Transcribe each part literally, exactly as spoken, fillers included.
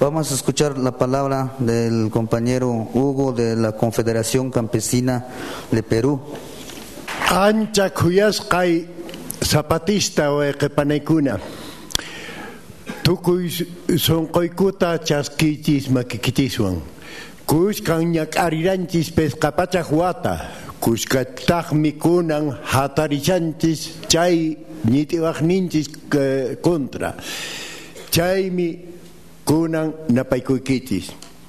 Vamos a escuchar la palabra del compañero Hugo de la Confederación Campesina de Perú. Ancha kuyasqay zapatista o eqepanaykuna. Tukuy sonqoykuta chaskichis makikichiswan. Kushkan ñak'ariranchis pesqapachaq wata. Kushkataqmi kunan hatarishanchis chay ñitiwaqninchis contra. Chaymi kunan napaykuykichis.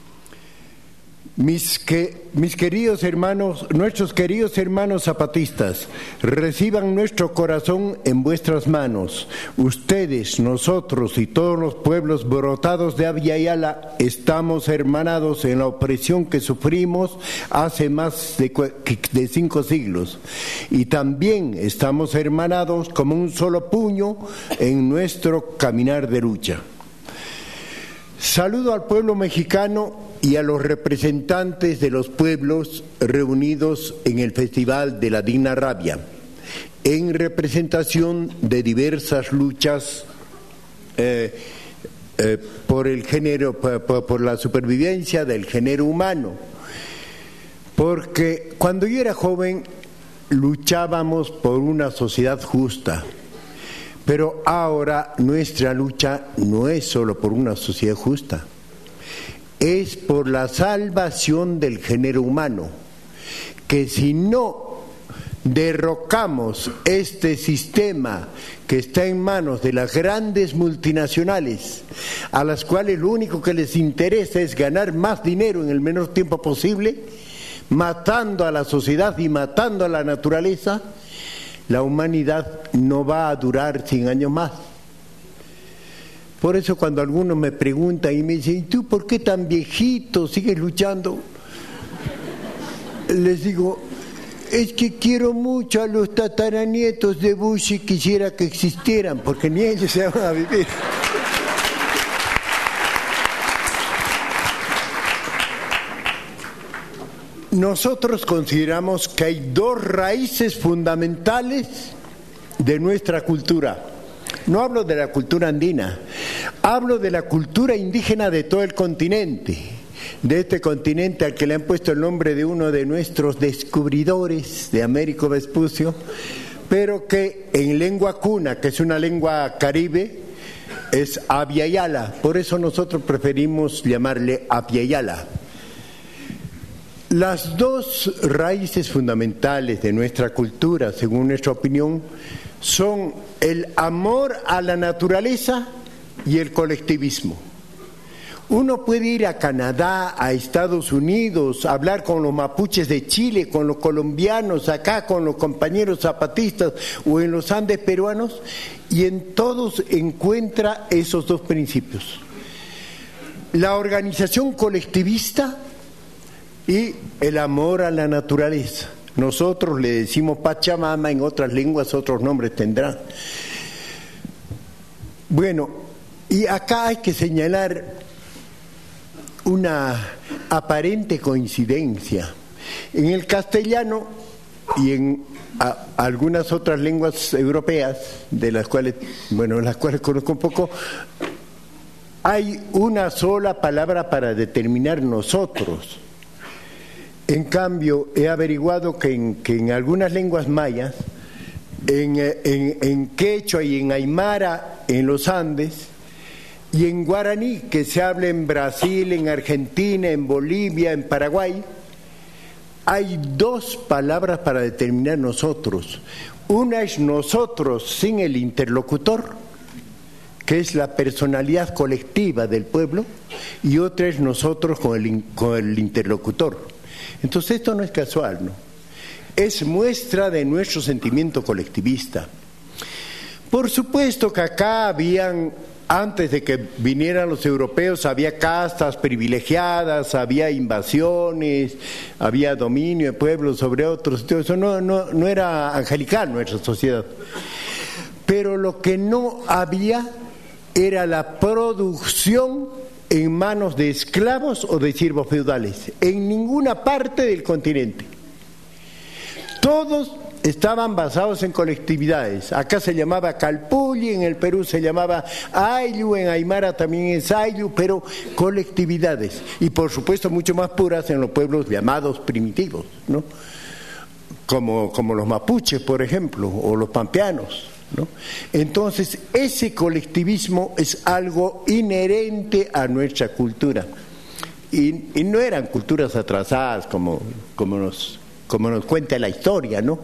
Mis, que, mis queridos hermanos, nuestros queridos hermanos zapatistas, reciban nuestro corazón en vuestras manos. Ustedes, nosotros y todos los pueblos brotados de Abya Yala estamos hermanados en la opresión que sufrimos hace más de, de cinco siglos. Y también estamos hermanados como un solo puño en nuestro caminar de lucha. Saludo al pueblo mexicano y a los representantes de los pueblos reunidos en el Festival de la Digna Rabia, en representación de diversas luchas eh, eh, por el género, por, por la supervivencia del género humano. Porque cuando yo era joven luchábamos por una sociedad justa. Pero ahora nuestra lucha no es solo por una sociedad justa, es por la salvación del género humano, que si no derrocamos este sistema que está en manos de las grandes multinacionales, a las cuales lo único que les interesa es ganar más dinero en el menor tiempo posible, matando a la sociedad y matando a la naturaleza, la humanidad no va a durar cien años más. Por eso cuando algunos me preguntan y me dicen, ¿y tú por qué tan viejito sigues luchando? Les digo, es que quiero mucho a los tataranietos de Bush y quisiera que existieran, porque ni ellos se van a vivir. Nosotros consideramos que hay dos raíces fundamentales de nuestra cultura. No hablo de la cultura andina, hablo de la cultura indígena de todo el continente, de este continente al que le han puesto el nombre de uno de nuestros descubridores, de Américo Vespucio, pero que en lengua cuna, que es una lengua caribe, es Abya Yala. Por eso nosotros preferimos llamarle Abya Yala. Las dos raíces fundamentales de nuestra cultura, según nuestra opinión, son el amor a la naturaleza y el colectivismo. Uno puede ir a Canadá, a Estados Unidos, hablar con los mapuches de Chile, con los colombianos, acá con los compañeros zapatistas o en los Andes peruanos, y en todos encuentra esos dos principios. La organización colectivista y el amor a la naturaleza. Nosotros le decimos Pachamama, en otras lenguas otros nombres tendrán. Bueno, y acá hay que señalar una aparente coincidencia. En el castellano y en a, algunas otras lenguas europeas, de las cuales, bueno, las cuales conozco un poco, hay una sola palabra para determinar nosotros. En cambio, he averiguado que en, que en algunas lenguas mayas, en, en, en quechua y en aymara en los Andes, y en guaraní, que se habla en Brasil, en Argentina, en Bolivia, en Paraguay, hay dos palabras para determinar nosotros. Una es nosotros sin el interlocutor, que es la personalidad colectiva del pueblo, y otra es nosotros con el, con el interlocutor. Entonces esto no es casual, ¿no? Es muestra de nuestro sentimiento colectivista. Por supuesto que acá habían, antes de que vinieran los europeos, había castas privilegiadas, había invasiones, había dominio de pueblos sobre otros, todo eso no, no, no era angelical nuestra sociedad. Pero lo que no había era la producción en manos de esclavos o de siervos feudales, en ninguna parte del continente. Todos estaban basados en colectividades. Acá se llamaba Calpulli, en el Perú se llamaba Ayllu, en Aymara también es Ayllu, pero colectividades. Y por supuesto mucho más puras en los pueblos llamados primitivos, ¿no? Como, como los mapuches, por ejemplo, o los pampeanos, ¿no? Entonces, ese colectivismo es algo inherente a nuestra cultura. Y, y no eran culturas atrasadas como, como, nos, como nos cuenta la historia, ¿no?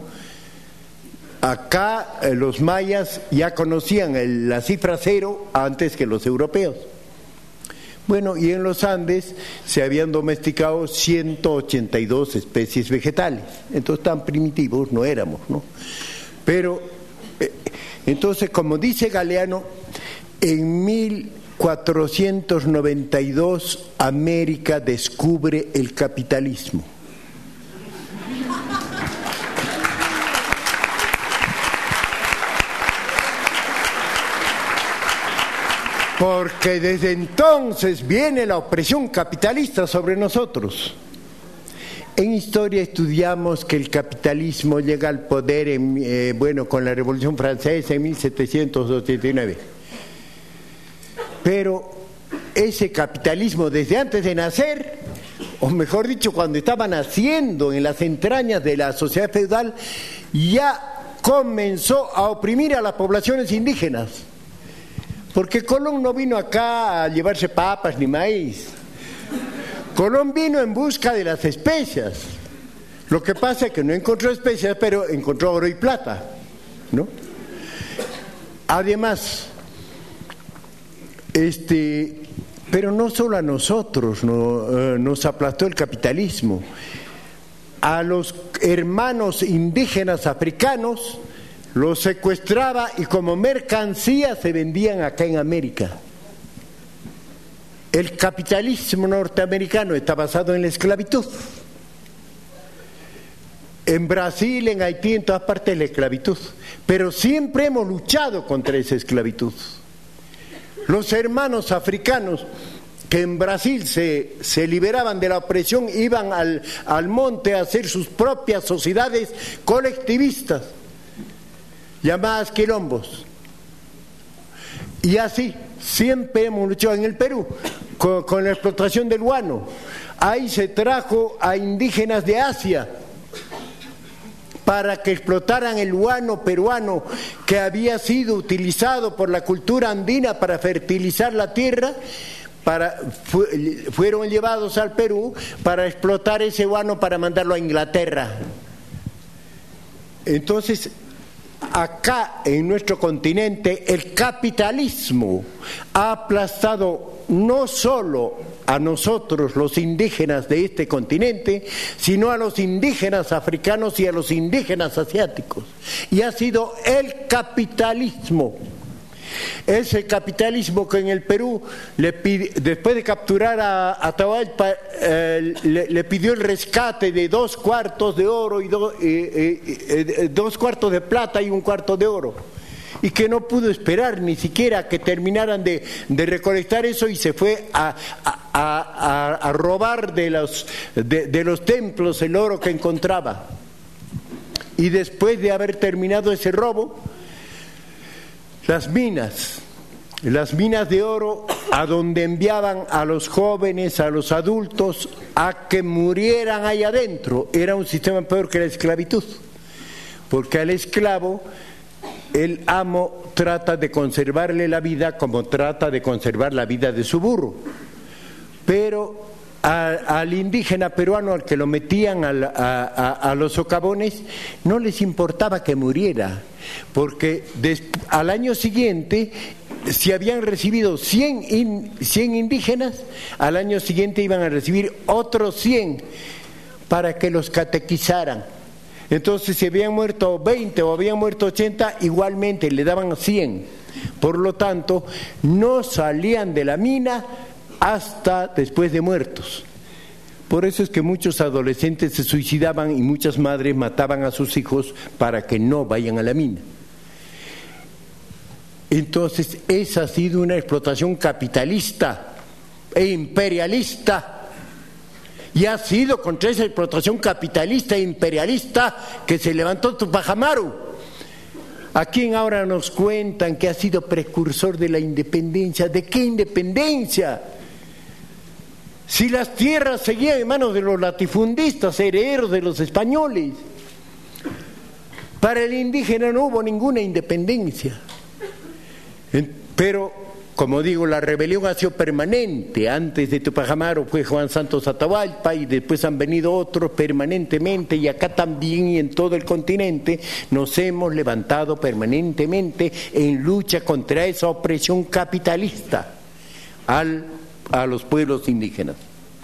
Acá eh, los mayas ya conocían el, la cifra cero antes que los europeos. Bueno, y en los Andes se habían domesticado ciento ochenta y dos especies vegetales. Entonces tan primitivos no éramos, ¿no? Pero, eh, entonces, como dice Galeano, en mil cuatrocientos noventa y dos América descubre el capitalismo. Porque desde entonces viene la opresión capitalista sobre nosotros. En historia estudiamos que el capitalismo llega al poder en, eh, bueno, con la Revolución Francesa en mil setecientos ochenta y nueve. Pero ese capitalismo desde antes de nacer, o mejor dicho, cuando estaba naciendo en las entrañas de la sociedad feudal, ya comenzó a oprimir a las poblaciones indígenas. Porque Colón no vino acá a llevarse papas ni maíz. Colón vino en busca de las especias. Lo que pasa es que no encontró especias, pero encontró oro y plata, ¿no? Además, este, pero no solo a nosotros no, eh, nos aplastó el capitalismo. A los hermanos indígenas africanos los secuestraba y como mercancía se vendían acá en América. El capitalismo norteamericano está basado en la esclavitud. En Brasil, en Haití, en todas partes la esclavitud. Pero siempre hemos luchado contra esa esclavitud. Los hermanos africanos que en Brasil se, se liberaban de la opresión iban al, al monte a hacer sus propias sociedades colectivistas, llamadas quilombos. Y así siempre hemos luchado en el Perú con, con la explotación del guano. Ahí se trajo a indígenas de Asia para que explotaran el guano peruano que había sido utilizado por la cultura andina para fertilizar la tierra. Para, fu, fueron llevados al Perú para explotar ese guano para mandarlo a Inglaterra. Entonces, acá en nuestro continente el capitalismo ha aplastado no solo a nosotros los indígenas de este continente, sino a los indígenas africanos y a los indígenas asiáticos. Y ha sido el capitalismo, ese capitalismo que en el Perú le pide, después de capturar a Atahualpa, eh, le, le pidió el rescate de dos cuartos de oro y do, eh, eh, eh, dos cuartos de plata y un cuarto de oro, y que no pudo esperar ni siquiera que terminaran de, de recolectar eso y se fue a, a, a, a robar de los, de, de los templos el oro que encontraba. Y después de haber terminado ese robo, las minas, las minas de oro, a donde enviaban a los jóvenes, a los adultos, a que murieran ahí adentro, era un sistema peor que la esclavitud, porque al esclavo el amo trata de conservarle la vida como trata de conservar la vida de su burro, pero a, al indígena peruano al que lo metían al, a, a, a los socavones no les importaba que muriera, porque des, al año siguiente, si habían recibido cien, in, cien indígenas, al año siguiente iban a recibir otros cien para que los catequizaran. Entonces, si habían muerto veinte o habían muerto ochenta, igualmente le daban cien. Por lo tanto, no salían de la mina hasta después de muertos. Por eso es que muchos adolescentes se suicidaban y muchas madres mataban a sus hijos para que no vayan a la mina. Entonces, esa ha sido una explotación capitalista e imperialista y ha sido contra esa explotación capitalista e imperialista que se levantó Tupac Amaru. ¿A quién ahora nos cuentan que ha sido precursor de la independencia? ¿De qué independencia? Si las tierras seguían en manos de los latifundistas, herederos de los españoles. Para el indígena no hubo ninguna independencia. Pero, como digo, la rebelión ha sido permanente. Antes de Tupac Amaru fue Juan Santos Atahualpa y después han venido otros permanentemente, y acá también y en todo el continente nos hemos levantado permanentemente en lucha contra esa opresión capitalista al, a los pueblos indígenas.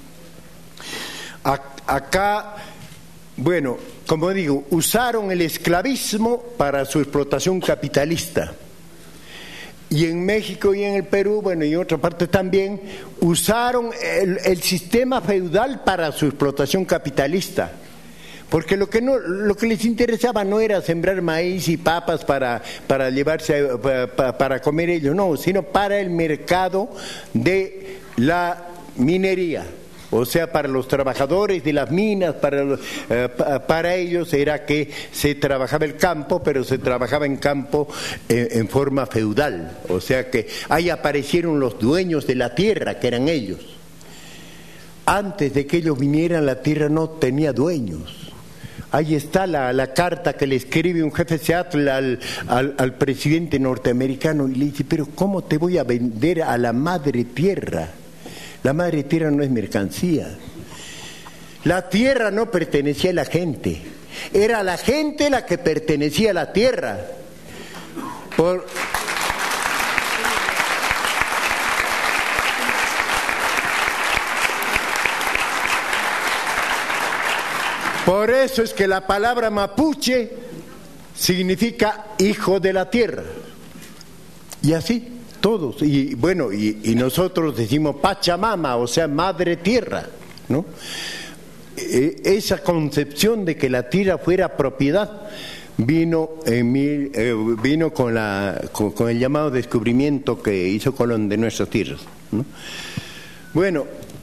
Acá, bueno, como digo, usaron el esclavismo para su explotación capitalista. Y en México y en el Perú, bueno, y en otra parte también, usaron el, el sistema feudal para su explotación capitalista. Porque lo que, no, lo que les interesaba no era sembrar maíz y papas para, para llevarse, para, para comer ellos, no, sino para el mercado de la minería. O sea, para los trabajadores de las minas, para, eh, para ellos era que se trabajaba el campo, pero se trabajaba en campo eh, en forma feudal. O sea que ahí aparecieron los dueños de la tierra, que eran ellos. Antes de que ellos vinieran, la tierra no tenía dueños. Ahí está la, la carta que le escribe un jefe Seattle al, al, al presidente norteamericano y le dice: pero ¿cómo te voy a vender a la madre tierra? La madre tierra no es mercancía. La tierra no pertenecía a la gente, era la gente la que pertenecía a la tierra. Por... Por eso es que la palabra mapuche significa hijo de la tierra. Y así. Todos, y bueno, y, y nosotros decimos Pachamama, o sea, madre tierra, ¿no? E, esa concepción de que la tierra fuera propiedad vino en mil, eh, vino con, la, con, con el llamado descubrimiento que hizo Colón de nuestras tierras, ¿no? Bueno,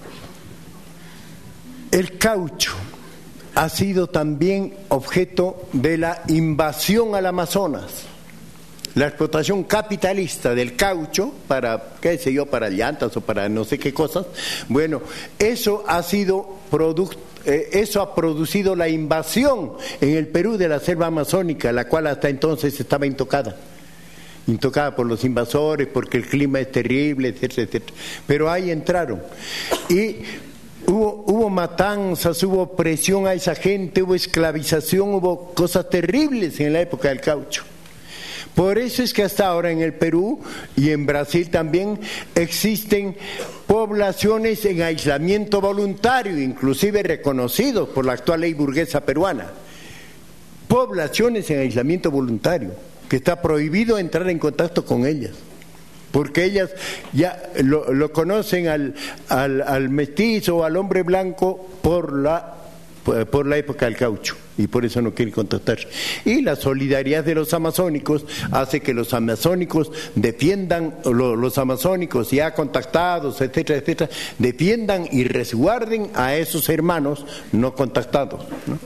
el caucho ha sido también objeto de la invasión al Amazonas. La explotación capitalista del caucho para, qué sé yo, para llantas o para no sé qué cosas, bueno, eso ha sido producto, eh, eso ha producido la invasión en el Perú de la selva amazónica, la cual hasta entonces estaba intocada, intocada por los invasores, porque el clima es terrible, etcétera, etcétera. Pero ahí entraron y hubo, hubo matanzas, hubo presión a esa gente, hubo esclavización, hubo cosas terribles en la época del caucho. Por eso es que hasta ahora en el Perú y en Brasil también existen poblaciones en aislamiento voluntario, inclusive reconocidos por la actual ley burguesa peruana. Poblaciones en aislamiento voluntario, que está prohibido entrar en contacto con ellas, porque ellas ya lo, lo conocen al, al, al mestizo o al hombre blanco por la, por la época del caucho. Y por eso no quieren contactar. Y la solidaridad de los amazónicos hace que los amazónicos defiendan, lo, los amazónicos ya contactados, etcétera, etcétera, defiendan y resguarden a esos hermanos no contactados, ¿no?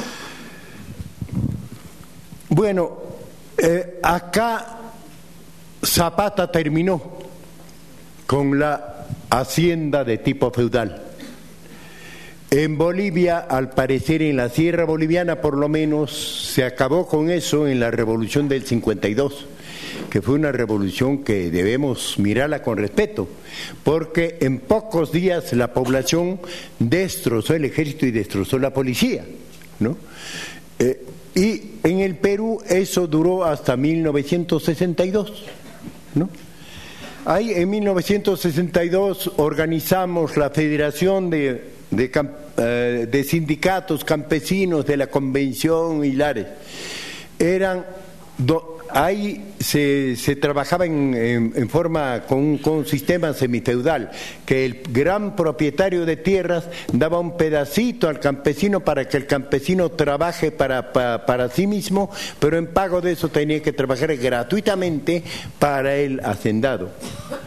Bueno, eh, acá Zapata terminó con la hacienda de tipo feudal. En Bolivia, al parecer en la sierra boliviana por lo menos, se acabó con eso en la revolución del cincuenta y dos, que fue una revolución que debemos mirarla con respeto, porque en pocos días la población destrozó el ejército y destrozó la policía, ¿no? Eh, y en el Perú eso duró hasta mil novecientos sesenta y dos, ¿no? Ahí en mil novecientos sesenta y dos organizamos la Federación de De, eh, de sindicatos campesinos de la Convención Hilares. Eran do, ahí se, se trabajaba en, en, en forma con, con un sistema semifeudal, que el gran propietario de tierras daba un pedacito al campesino para que el campesino trabaje para, para, para sí mismo, pero en pago de eso tenía que trabajar gratuitamente para el hacendado.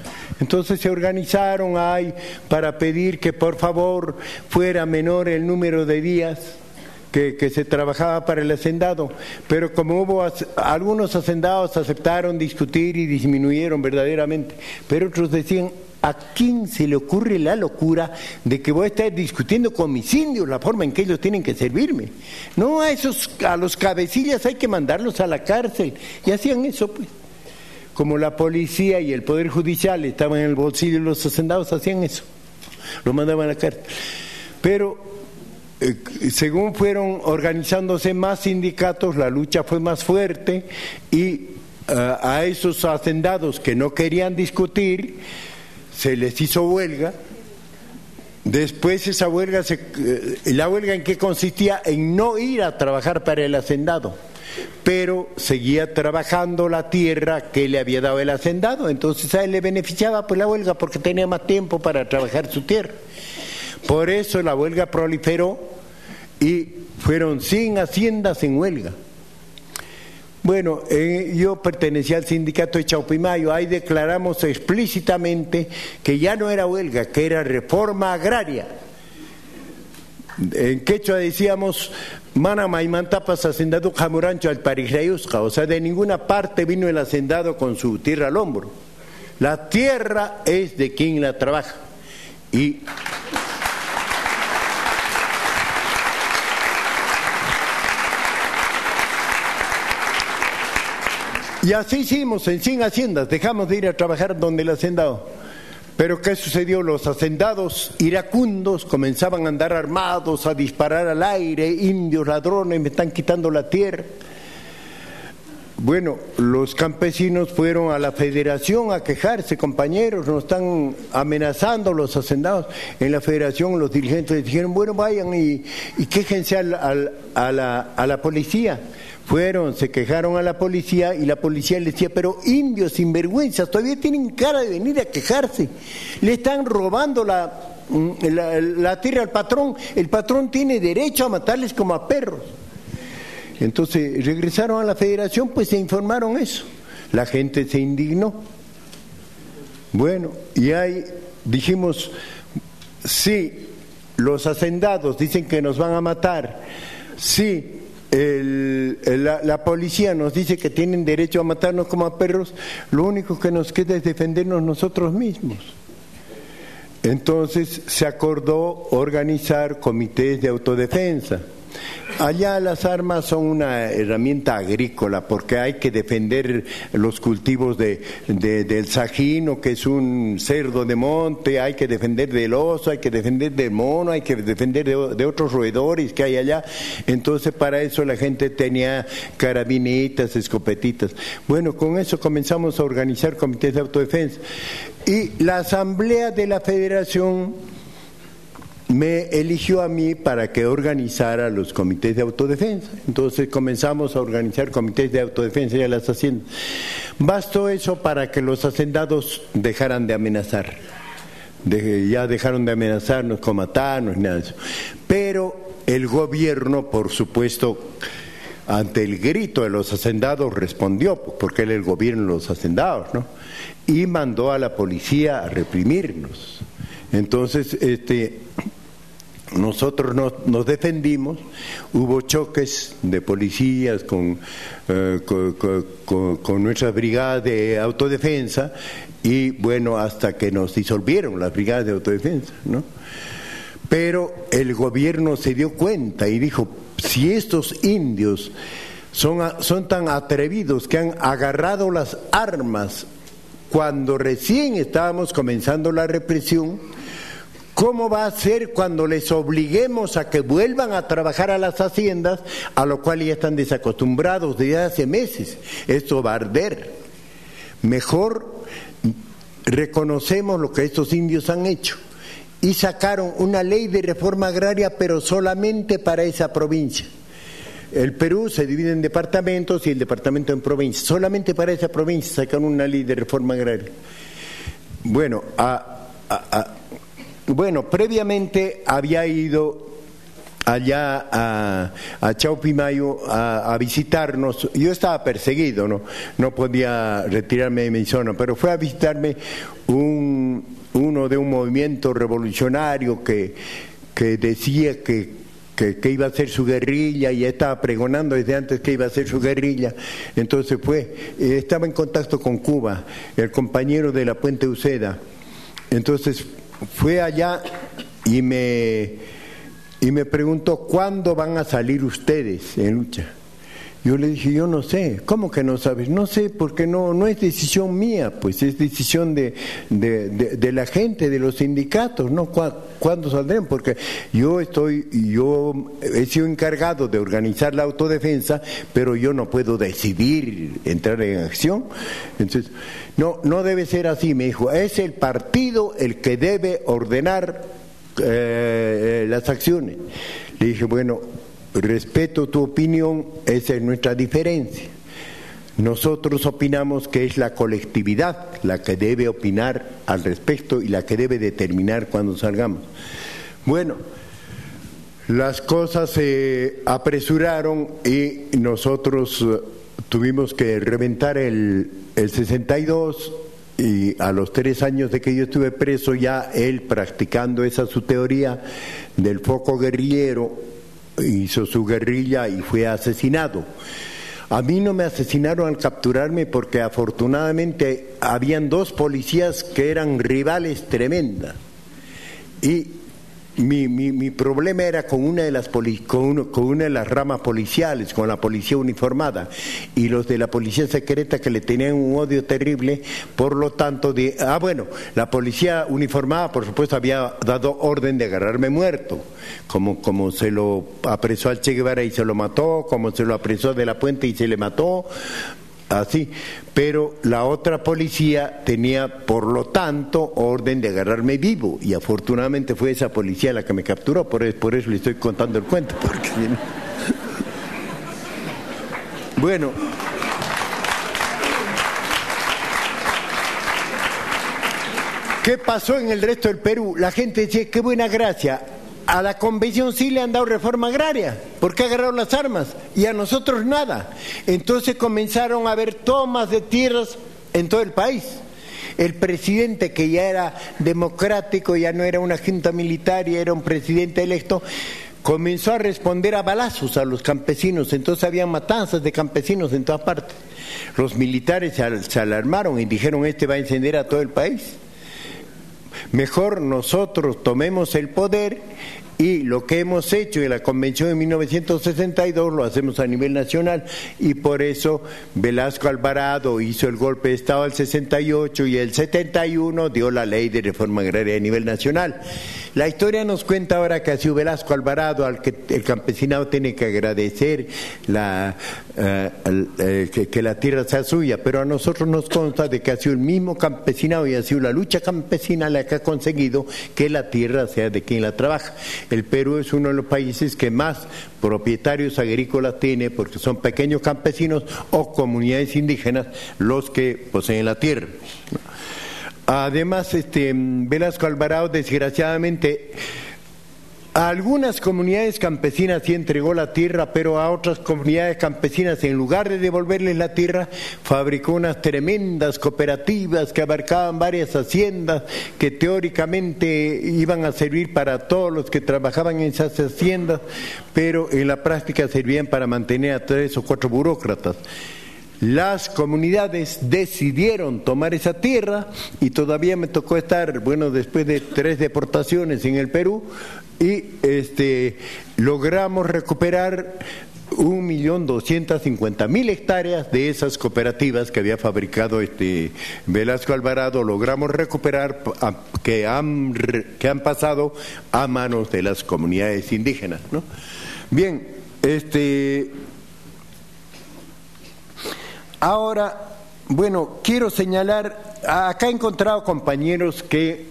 Entonces se organizaron ahí para pedir que por favor fuera menor el número de días que, que se trabajaba para el hacendado, pero como hubo algunos hacendados aceptaron discutir y disminuyeron verdaderamente, pero otros decían: ¿a quién se le ocurre la locura de que voy a estar discutiendo con mis indios la forma en que ellos tienen que servirme? No, a esos, a los cabecillas hay que mandarlos a la cárcel. Y hacían eso, pues. Como la policía y el Poder Judicial estaban en el bolsillo de los hacendados, hacían eso. Los mandaban a la cárcel. Pero eh, según fueron organizándose más sindicatos, la lucha fue más fuerte y uh, a esos hacendados que no querían discutir, se les hizo huelga. Después esa huelga, se, la huelga en qué consistía, en no ir a trabajar para el hacendado, pero seguía trabajando la tierra que le había dado el hacendado. Entonces a él le beneficiaba pues la huelga porque tenía más tiempo para trabajar su tierra. Por eso la huelga proliferó y fueron cien haciendas en huelga. Bueno, eh, yo pertenecía al sindicato de Chaupimayo, ahí declaramos explícitamente que ya no era huelga, que era reforma agraria. En quechua decíamos: Mana maimantapas hacendado jamurancho al parijayusca, o sea, de ninguna parte vino el hacendado con su tierra al hombro. La tierra es de quien la trabaja. Y Y así hicimos en cien haciendas, dejamos de ir a trabajar donde el hacendado. Pero ¿qué sucedió? Los hacendados iracundos comenzaban a andar armados, a disparar al aire: indios, ladrones, me están quitando la tierra. Bueno, los campesinos fueron a la federación a quejarse: compañeros, nos están amenazando los hacendados. En la federación los dirigentes dijeron: bueno, vayan y, y quéjense al, al, a, la, a la policía. Fueron, se quejaron a la policía y la policía les decía: pero indios sinvergüenzas, todavía tienen cara de venir a quejarse, le están robando la, la, la tierra al patrón, el patrón tiene derecho a matarles como a perros. Entonces regresaron a la federación, pues se informaron eso, la gente se indignó. Bueno, y ahí dijimos: sí, los hacendados dicen que nos van a matar, sí, El, la, la policía nos dice que tienen derecho a matarnos como a perros, lo único que nos queda es defendernos nosotros mismos. Entonces se acordó organizar comités de autodefensa. Allá las armas son una herramienta agrícola porque hay que defender los cultivos de, de, del sajino, que es un cerdo de monte, hay que defender del oso, hay que defender del mono, hay que defender de, de otros roedores que hay allá. Entonces para eso la gente tenía carabinitas, escopetitas. Bueno, con eso comenzamos a organizar comités de autodefensa. Y la asamblea de la federación me eligió a mí para que organizara los comités de autodefensa. Entonces comenzamos a organizar comités de autodefensa y a las haciendas. Bastó eso para que los hacendados dejaran de amenazar. De, ya dejaron de amenazarnos con matarnos, nada de eso. Pero el gobierno, por supuesto, ante el grito de los hacendados respondió, porque era el gobierno de los hacendados, ¿no? Y mandó a la policía a reprimirnos. Entonces, este... nosotros nos, nos defendimos, hubo choques de policías con, eh, con, con, con nuestra brigada de autodefensa y bueno, hasta que nos disolvieron las brigadas de autodefensa, ¿no? Pero el gobierno se dio cuenta y dijo: si estos indios son, son tan atrevidos que han agarrado las armas cuando recién estábamos comenzando la represión, ¿cómo va a ser cuando les obliguemos a que vuelvan a trabajar a las haciendas, a lo cual ya están desacostumbrados desde hace meses? Esto va a arder. Mejor reconocemos lo que estos indios han hecho. Y sacaron una ley de reforma agraria, pero solamente para esa provincia. El Perú se divide en departamentos y el departamento en provincias. Solamente para esa provincia sacaron una ley de reforma agraria. Bueno, a... a, a Bueno, previamente había ido allá a, a Chaupimayo a, a visitarnos. Yo estaba perseguido, no, no podía retirarme de mi zona, pero fue a visitarme un, uno de un movimiento revolucionario que, que decía que Que, que iba a hacer su guerrilla, y ya estaba pregonando desde antes que iba a hacer su guerrilla. Entonces fue, eh, estaba en contacto con Cuba, el compañero de la Puente Uceda. Entonces fue allá y me, y me preguntó: ¿cuándo van a salir ustedes en lucha? Yo le dije: yo no sé. ¿Cómo que no sabes? No sé, porque no, no es decisión mía, pues es decisión de, de, de, de la gente, de los sindicatos, ¿no? ¿Cuándo saldrán? Porque yo estoy, yo he sido encargado de organizar la autodefensa, pero yo no puedo decidir entrar en acción. Entonces, no, no debe ser así, me dijo. Es el partido el que debe ordenar eh, las acciones. Le dije: bueno, respeto tu opinión, esa es nuestra diferencia. Nosotros opinamos que es la colectividad la que debe opinar al respecto y la que debe determinar cuando salgamos. Bueno, las cosas se apresuraron y nosotros tuvimos que reventar el, el sesenta y dos, y a los tres años de que yo estuve preso, ya él, practicando esa su teoría del foco guerrillero, hizo su guerrilla y fue asesinado. A mí no me asesinaron al capturarme, porque afortunadamente habían dos policías que eran rivales tremendas, y mi, mi, mi problema era con una de las poli, con, uno, con una de las ramas policiales, con la policía uniformada, y los de la policía secreta, que le tenían un odio terrible. Por lo tanto, de, ah bueno, la policía uniformada por supuesto había dado orden de agarrarme muerto, como, como se lo apresó al Che Guevara y se lo mató, como se lo apresó de la Puente y se le mató, así. Pero la otra policía tenía, por lo tanto, orden de agarrarme vivo, y afortunadamente fue esa policía la que me capturó. Por eso, por eso le estoy contando el cuento, porque bueno, ¿qué pasó en el resto del Perú? La gente decía: qué buena gracia, a la convención sí le han dado reforma agraria, porque agarraron las armas, y a nosotros nada. Entonces comenzaron a haber tomas de tierras en todo el país. El presidente, que ya era democrático, ya no era una junta militar, ya era un presidente electo, comenzó a responder a balazos a los campesinos. Entonces había matanzas de campesinos en todas partes. Los militares se, se alarmaron y dijeron: este va a encender a todo el país. Mejor nosotros tomemos el poder, y lo que hemos hecho en la Convención de mil novecientos sesenta y dos lo hacemos a nivel nacional, y por eso Velasco Alvarado hizo el golpe de Estado al sesenta y ocho, y el setenta y uno dio la ley de reforma agraria a nivel nacional. La historia nos cuenta ahora que ha sido Velasco Alvarado al que el campesinado tiene que agradecer la, uh, uh, que, que la tierra sea suya, pero a nosotros nos consta de que ha sido el mismo campesinado y ha sido la lucha campesina la que ha conseguido que la tierra sea de quien la trabaja. El Perú es uno de los países que más propietarios agrícolas tiene, porque son pequeños campesinos o comunidades indígenas los que poseen la tierra. Además, este, Velasco Alvarado, desgraciadamente, a algunas comunidades campesinas sí entregó la tierra, pero a otras comunidades campesinas, en lugar de devolverles la tierra, fabricó unas tremendas cooperativas que abarcaban varias haciendas, que teóricamente iban a servir para todos los que trabajaban en esas haciendas, pero en la práctica servían para mantener a tres o cuatro burócratas. Las comunidades decidieron tomar esa tierra, y todavía me tocó estar, bueno, después de tres deportaciones en el Perú, y este, logramos recuperar un millón doscientas cincuenta mil hectáreas de esas cooperativas que había fabricado este Velasco Alvarado. Logramos recuperar a, que, han, que han pasado a manos de las comunidades indígenas, ¿no? Bien, este... ahora, bueno, quiero señalar, acá he encontrado compañeros que,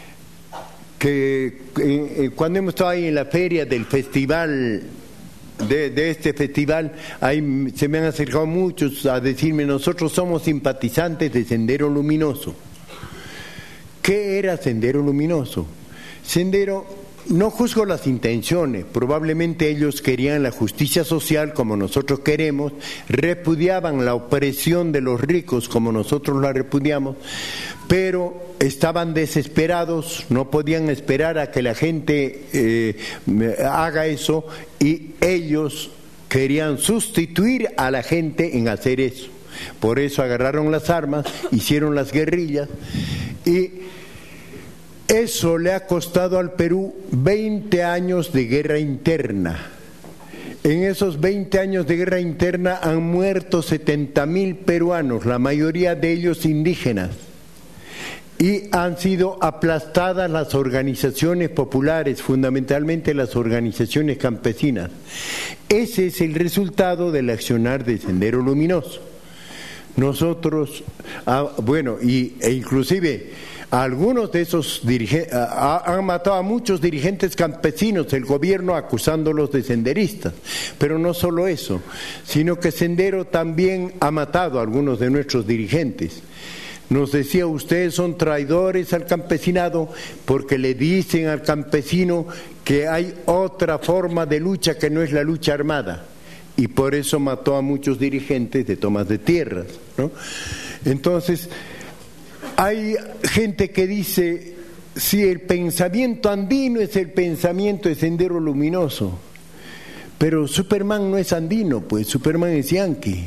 que eh, cuando hemos estado ahí en la feria del festival, de, de este festival, ahí se me han acercado muchos a decirme: nosotros somos simpatizantes de Sendero Luminoso. ¿Qué era Sendero Luminoso? Sendero, no juzgo las intenciones, probablemente ellos querían la justicia social como nosotros queremos, repudiaban la opresión de los ricos como nosotros la repudiamos, pero estaban desesperados, no podían esperar a que la gente eh, haga eso, y ellos querían sustituir a la gente en hacer eso. Por eso agarraron las armas, hicieron las guerrillas, y eso le ha costado al Perú veinte años de guerra interna. En esos veinte años de guerra interna han muerto setenta mil peruanos, la mayoría de ellos indígenas, y han sido aplastadas las organizaciones populares, fundamentalmente las organizaciones campesinas. Ese es el resultado del accionar de Sendero Luminoso. Nosotros, ah, bueno, y, e inclusive algunos de esos dirigentes han matado a muchos dirigentes campesinos, el gobierno acusándolos de senderistas. Pero no solo eso, sino que Sendero también ha matado a algunos de nuestros dirigentes. Nos decía, ustedes son traidores al campesinado porque le dicen al campesino que hay otra forma de lucha que no es la lucha armada. Y por eso mató a muchos dirigentes de tomas de tierras, ¿no? Entonces, hay gente que dice, si el pensamiento andino es el pensamiento de Sendero Luminoso, pero Superman no es andino, pues Superman es yanqui.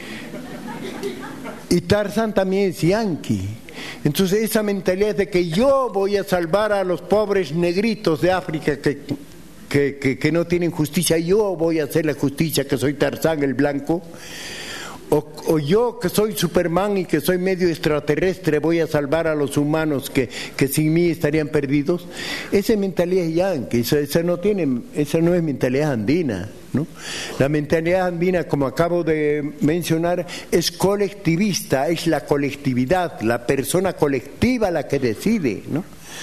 Y Tarzán también es yanqui. Entonces esa mentalidad de que yo voy a salvar a los pobres negritos de África que, que, que, que no tienen justicia, yo voy a hacer la justicia, que soy Tarzán el blanco, o, o yo que soy Superman y que soy medio extraterrestre voy a salvar a los humanos que, que sin mí estarían perdidos. Esa mentalidad es yanqui, esa, esa, no tiene, esa no es mentalidad andina, ¿no? La mentalidad andina, como acabo de mencionar, es colectivista, es la colectividad, la persona colectiva la que decide, ¿no?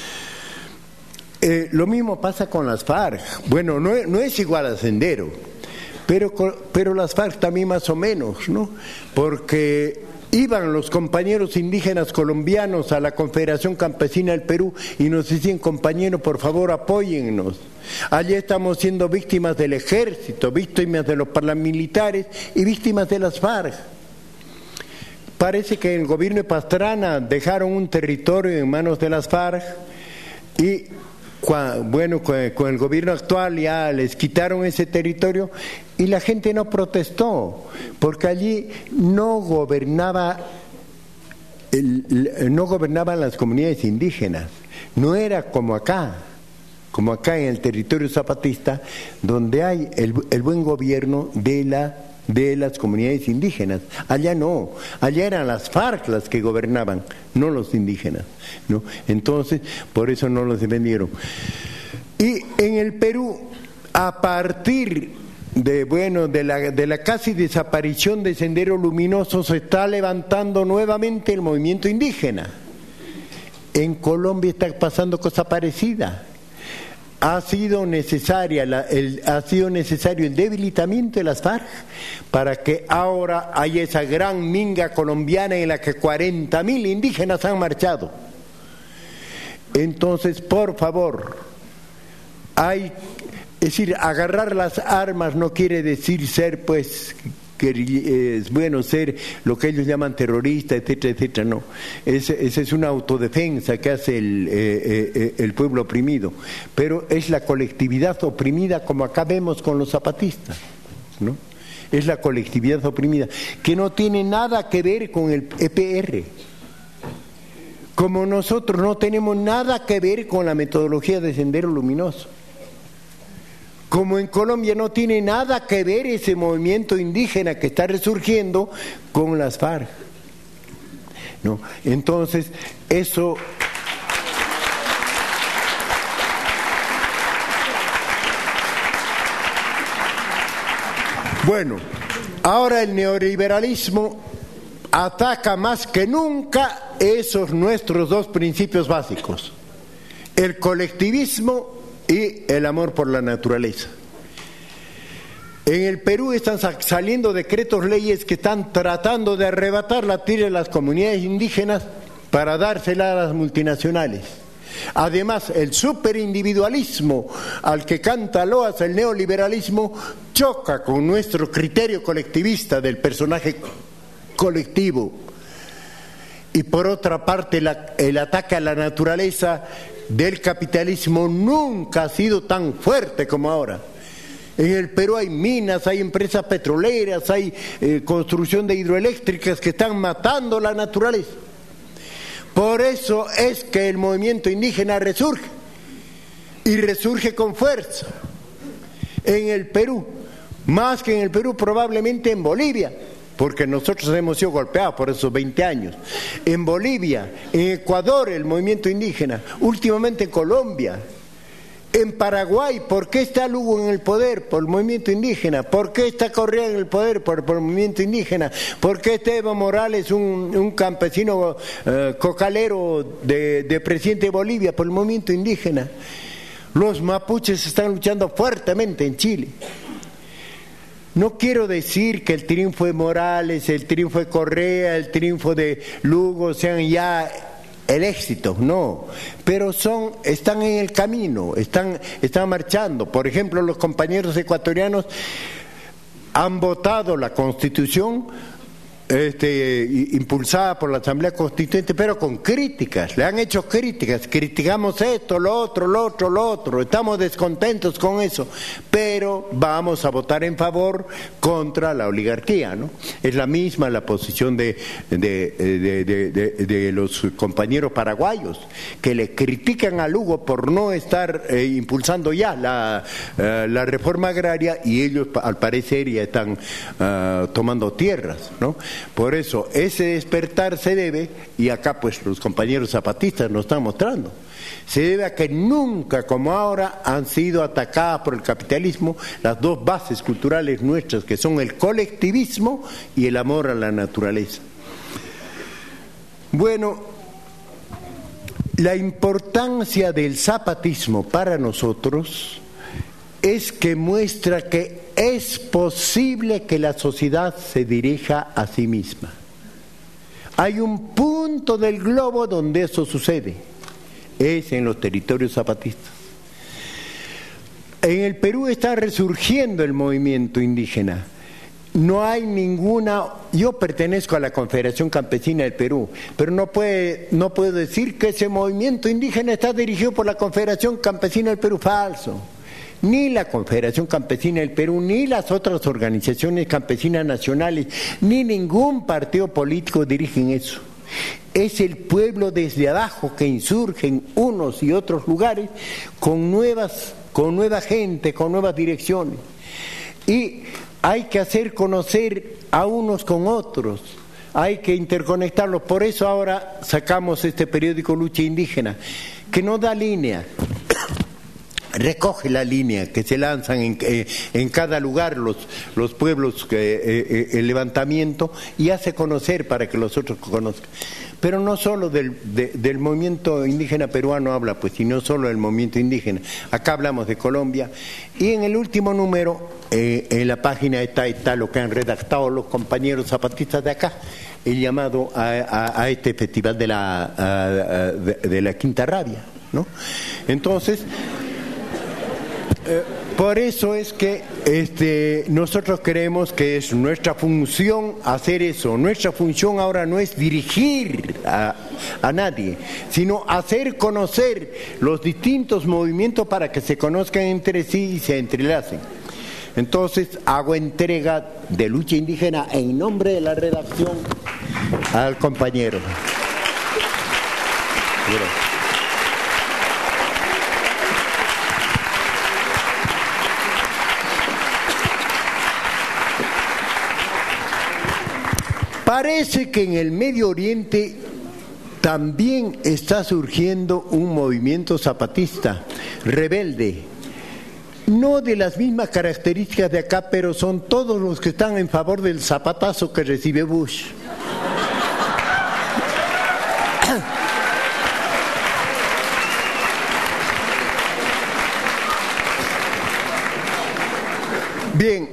Eh, lo mismo pasa con las FARC. Bueno, no, no es igual a Sendero, pero, pero las FARC también más o menos, ¿no? Porque iban los compañeros indígenas colombianos a la Confederación Campesina del Perú y nos decían, compañero, por favor apóyennos. Allí estamos siendo víctimas del ejército, víctimas de los paramilitares y víctimas de las FARC. Parece que en el gobierno de Pastrana dejaron un territorio en manos de las FARC y bueno, con el gobierno actual ya les quitaron ese territorio y la gente no protestó, porque allí no gobernaba el, no gobernaban las comunidades indígenas, no era como acá, como acá en el territorio zapatista, donde hay el, el buen gobierno de la de las comunidades indígenas. Allá no, allá eran las FARC las que gobernaban, no los indígenas, ¿no? Entonces, por eso no los defendieron. Y en el Perú, a partir de bueno de la, de la casi desaparición de Sendero Luminoso, se está levantando nuevamente el movimiento indígena. En Colombia está pasando cosa parecida. Ha sido necesaria la, el, ha sido necesario el debilitamiento de las FARC para que ahora haya esa gran minga colombiana en la que cuarenta mil indígenas han marchado. Entonces, por favor, hay, es decir, agarrar las armas no quiere decir ser, pues, que es bueno ser lo que ellos llaman terrorista, etcétera, etcétera, no. Esa es, es una autodefensa que hace el, eh, eh, el pueblo oprimido, pero es la colectividad oprimida, como acá vemos con los zapatistas, ¿no? Es la colectividad oprimida, que no tiene nada que ver con el E P R. Como nosotros no tenemos nada que ver con la metodología de Sendero Luminoso. Como en Colombia no tiene nada que ver ese movimiento indígena que está resurgiendo con las FARC, ¿no? Entonces, eso... Bueno, ahora el neoliberalismo ataca más que nunca esos nuestros dos principios básicos, el colectivismo y el amor por la naturaleza. En el Perú están saliendo decretos leyes que están tratando de arrebatar la tierra de las comunidades indígenas para dársela a las multinacionales. Además, el superindividualismo al que canta loas el neoliberalismo choca con nuestro criterio colectivista del personaje colectivo. y por otra parte la, el ataque a la naturaleza del capitalismo nunca ha sido tan fuerte como ahora. En el Perú hay minas, hay empresas petroleras, hay eh, construcción de hidroeléctricas que están matando la naturaleza. Por eso es que el movimiento indígena resurge, y resurge con fuerza. En el Perú, más que en el Perú, probablemente en Bolivia, porque nosotros hemos sido golpeados por esos veinte años. En Bolivia, en Ecuador, el movimiento indígena, últimamente en Colombia. En Paraguay, ¿por qué está Lugo en el poder? Por el movimiento indígena. ¿Por qué está Correa en el poder? Por, por el movimiento indígena. ¿Por qué está Evo Morales, un, un campesino eh, cocalero de, de presidente de Bolivia? Por el movimiento indígena. Los mapuches están luchando fuertemente en Chile. No quiero decir que el triunfo de Morales, el triunfo de Correa, el triunfo de Lugo sean ya el éxito, no, pero son, están en el camino, están, están marchando. Por ejemplo, los compañeros ecuatorianos han votado la Constitución este, impulsada por la Asamblea Constituyente, pero con críticas, le han hecho críticas, criticamos esto, lo otro, lo otro, lo otro, estamos descontentos con eso, pero vamos a votar en favor contra la oligarquía, ¿no? Es la misma la posición de, de, de, de, de, de los compañeros paraguayos, que le critican a Lugo por no estar eh, impulsando ya la, eh, la reforma agraria, y ellos al parecer ya están uh, tomando tierras, ¿no? Por eso ese despertar se debe, y acá pues los compañeros zapatistas nos están mostrando, se debe a que nunca como ahora han sido atacadas por el capitalismo las dos bases culturales nuestras, que son el colectivismo y el amor a la naturaleza. Bueno, la importancia del zapatismo para nosotros es que muestra que es posible que la sociedad se dirija a sí misma. Hay un punto del globo donde eso sucede, es en los territorios zapatistas. En el Perú está resurgiendo el movimiento indígena. No hay ninguna, yo pertenezco a la Confederación Campesina del Perú, pero no puede, no puedo decir que ese movimiento indígena está dirigido por la Confederación Campesina del Perú, falso. Ni la Confederación Campesina del Perú, ni las otras organizaciones campesinas nacionales, ni ningún partido político dirigen eso. Es el pueblo desde abajo que insurge en unos y otros lugares con nuevas, con nueva gente, con nuevas direcciones. Y hay que hacer conocer a unos con otros, hay que interconectarlos. Por eso ahora sacamos este periódico Lucha Indígena, que no da línea, recoge la línea que se lanzan en, eh, en cada lugar los, los pueblos, eh, eh, el levantamiento, y hace conocer para que los otros conozcan. Pero no solo del, de, del movimiento indígena peruano habla, pues, sino solo del movimiento indígena. Acá hablamos de Colombia, y en el último número, eh, en la página está, está lo que han redactado los compañeros zapatistas de acá, el llamado a, a, a este festival de la, a, a, de, de la Quinta Rabia, ¿no? Entonces, Eh, por eso es que este, nosotros creemos que es nuestra función hacer eso. Nuestra función ahora no es dirigir a, a nadie, sino hacer conocer los distintos movimientos para que se conozcan entre sí y se entrelacen. Entonces hago entrega de Lucha Indígena en nombre de la redacción al compañero. Gracias. Parece que en el Medio Oriente también está surgiendo un movimiento zapatista, rebelde, no de las mismas características de acá, pero son todos los que están en favor del zapatazo que recibe Bush. Bien,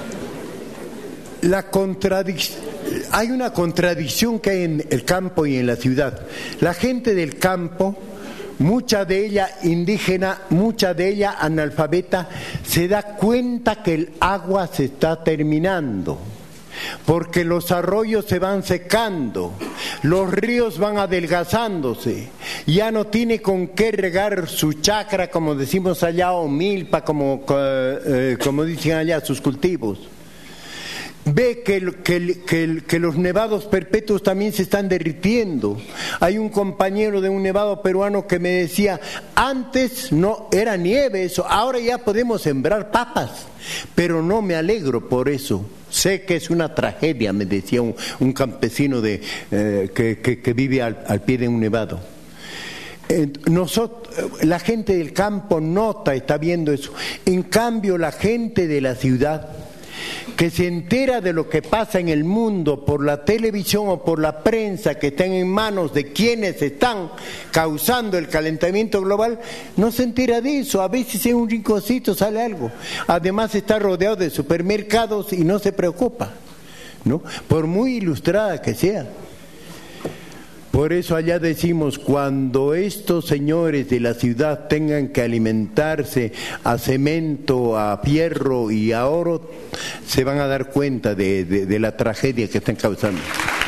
la contradicción. Hay una contradicción que hay en el campo y en la ciudad. La gente del campo, mucha de ella indígena, mucha de ella analfabeta, se da cuenta que el agua se está terminando, porque los arroyos se van secando, los ríos van adelgazándose, ya no tiene con qué regar su chacra, como decimos allá, o milpa, como, eh, como dicen allá, sus cultivos. Ve que, que, que, que los nevados perpetuos también se están derritiendo. Hay un compañero de un nevado peruano que me decía, antes no era nieve eso, ahora ya podemos sembrar papas, pero no me alegro por eso. Sé que es una tragedia, me decía un, un campesino de, eh, que, que, que vive al, al pie de un nevado. Eh, nosotros, la gente del campo nota, está viendo eso. En cambio, la gente de la ciudad, que se entera de lo que pasa en el mundo por la televisión o por la prensa, que están en manos de quienes están causando el calentamiento global, no se entera de eso. A veces en un rinconcito sale algo. Además está rodeado de supermercados y no se preocupa, ¿no? Por muy ilustrada que sea. Por eso allá decimos, cuando estos señores de la ciudad tengan que alimentarse a cemento, a fierro y a oro, se van a dar cuenta de, de, de la tragedia que están causando.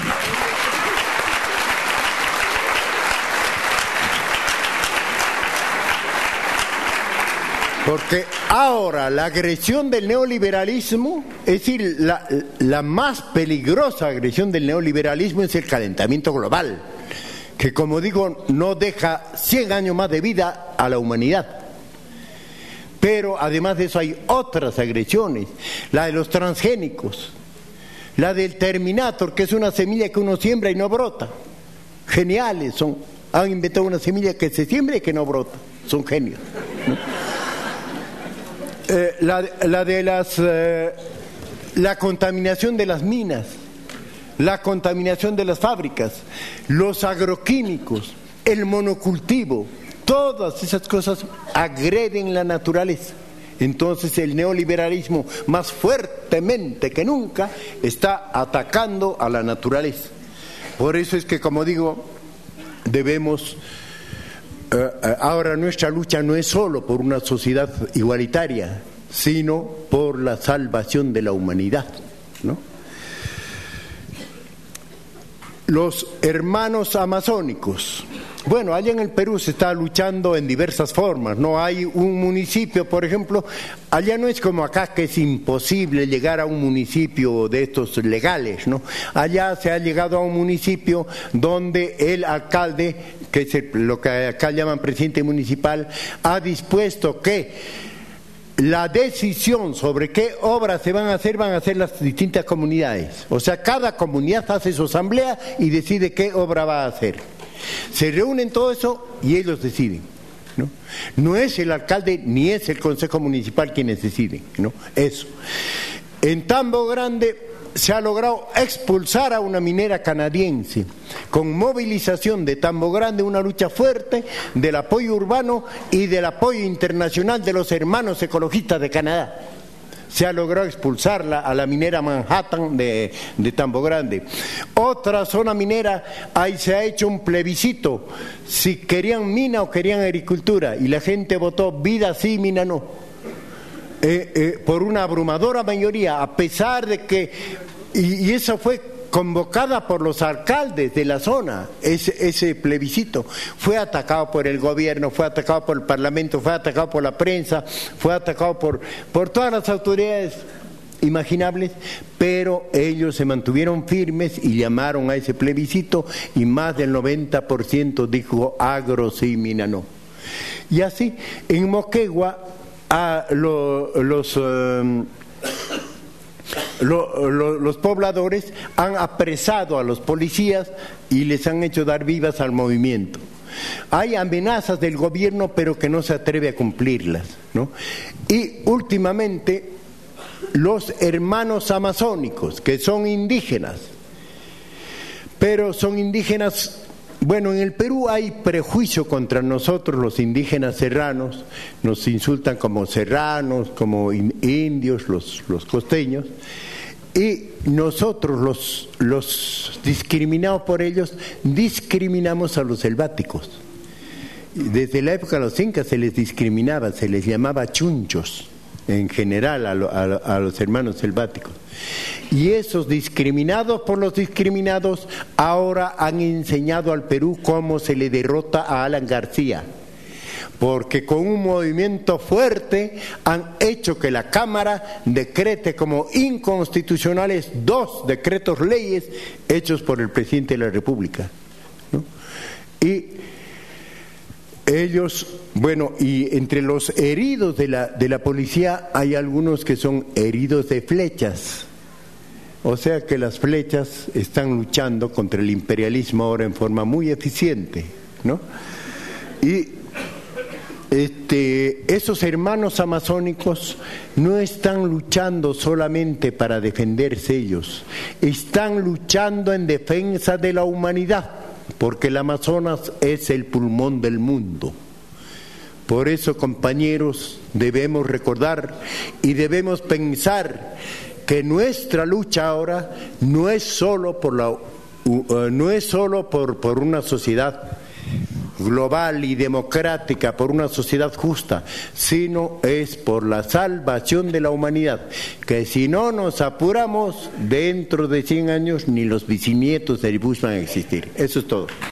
Porque ahora la agresión del neoliberalismo, es decir, la, la más peligrosa agresión del neoliberalismo es el calentamiento global, que como digo, no deja cien años más de vida a la humanidad. Pero además de eso hay otras agresiones, la de los transgénicos, la del Terminator, que es una semilla que uno siembra y no brota. Geniales son, han inventado una semilla que se siembra y que no brota, son genios, ¿no? Eh, la, la de las eh, la contaminación de las minas, la contaminación de las fábricas, los agroquímicos, el monocultivo, todas esas cosas agreden la naturaleza. Entonces el neoliberalismo más fuertemente que nunca está atacando a la naturaleza. Por eso es que, como digo, debemos... Uh, ahora nuestra lucha no es solo por una sociedad igualitaria, sino por la salvación de la humanidad, ¿no? Los hermanos amazónicos. Bueno, allá en el Perú se está luchando en diversas formas, ¿no? Hay un municipio, por ejemplo, allá no es como acá, que es imposible llegar a un municipio de estos legales, ¿no? Allá se ha llegado a un municipio donde el alcalde, que es el, lo que acá llaman presidente municipal, ha dispuesto que la decisión sobre qué obras se van a hacer, van a hacer las distintas comunidades. O sea, cada comunidad hace su asamblea y decide qué obra va a hacer. Se reúnen todo eso y ellos deciden, ¿no? No es el alcalde ni es el consejo municipal quienes deciden, ¿no? Eso. En Tambo Grande se ha logrado expulsar a una minera canadiense con movilización de Tambo Grande, una lucha fuerte del apoyo urbano y del apoyo internacional de los hermanos ecologistas de Canadá. Se ha logrado expulsarla a la minera Manhattan de, de Tambo Grande. Otra zona minera, ahí se ha hecho un plebiscito, si querían mina o querían agricultura, y la gente votó vida sí, mina no. Eh, eh, por una abrumadora mayoría, a pesar de que, y, y eso fue convocada por los alcaldes de la zona, ese, ese plebiscito fue atacado por el gobierno, fue atacado por el parlamento, fue atacado por la prensa, fue atacado por, por todas las autoridades imaginables, pero ellos se mantuvieron firmes y llamaron a ese plebiscito y más del noventa por ciento dijo agro sí, mina no. Y así en Moquegua a lo, los um, lo, lo, los pobladores han apresado a los policías y les han hecho dar vivas al movimiento. Hay amenazas del gobierno, pero que no se atreve a cumplirlas, ¿no? Y últimamente los hermanos amazónicos, que son indígenas, pero son indígenas. Bueno, en el Perú hay prejuicio contra nosotros los indígenas serranos, nos insultan como serranos, como indios, los, los costeños, y nosotros los, los discriminados por ellos, discriminamos a los selváticos. Desde la época de los incas se les discriminaba, se les llamaba chunchos. en general a, lo, a, a los hermanos selváticos. Y esos discriminados por los discriminados ahora han enseñado al Perú cómo se le derrota a Alan García, porque con un movimiento fuerte han hecho que la Cámara decrete como inconstitucionales dos decretos leyes hechos por el presidente de la República, ¿no? Y ellos, bueno, y entre los heridos de la, de la policía hay algunos que son heridos de flechas, o sea que las flechas están luchando contra el imperialismo ahora en forma muy eficiente, ¿no? Y Este, esos hermanos amazónicos no están luchando solamente para defenderse ellos, están luchando en defensa de la humanidad, porque el Amazonas es el pulmón del mundo. Por eso, compañeros, debemos recordar y debemos pensar que nuestra lucha ahora no es solo por la, uh, no es solo por, por una sociedad global y democrática, por una sociedad justa, sino es por la salvación de la humanidad, que si no nos apuramos, dentro de cien años ni los bisnietos del Bush van a existir. Eso es todo.